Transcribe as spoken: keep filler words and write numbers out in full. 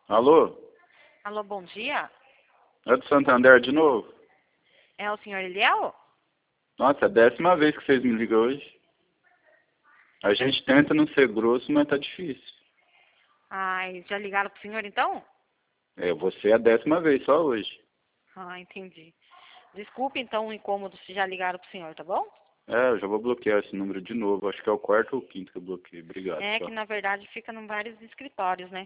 Alô? Alô, bom dia. É do Santander de novo? É o senhor Eliel? Nossa, é a décima vez que vocês me ligam hoje. A gente tenta não ser grosso, mas tá difícil. Ai, já ligaram pro senhor então? É, você é a décima vez, só hoje. Ah, entendi. Desculpe então o incômodo se já ligaram pro senhor, tá bom? É, eu já vou bloquear esse número de novo. Acho que é o quarto ou quinto que eu bloqueei. Obrigado, É que tchau. na verdade fica em vários escritórios, né?